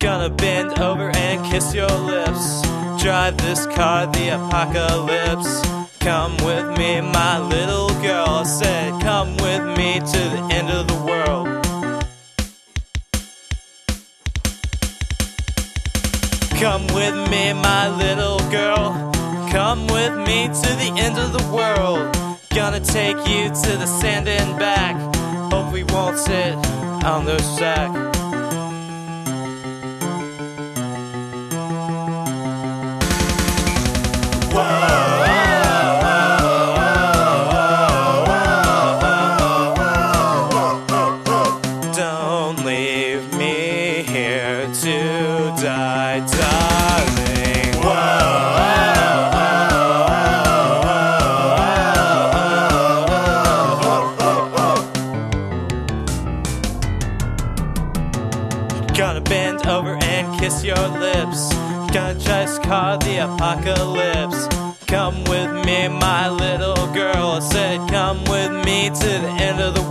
Gonna bend over and kiss your lips. Drive this car, the apocalypse. Come with me, my little girl. I said, come with me to the end of the world. Come with me, my little girl. Come with me to the end of the world. Gonna take you to the sand and back. Hope we won't sit on the sack. Don't leave me here to die, darling. Gonna bend over and kiss your lips. Gonna just call the apocalypse. Come with me, my little girl. I said, come with me to the end of the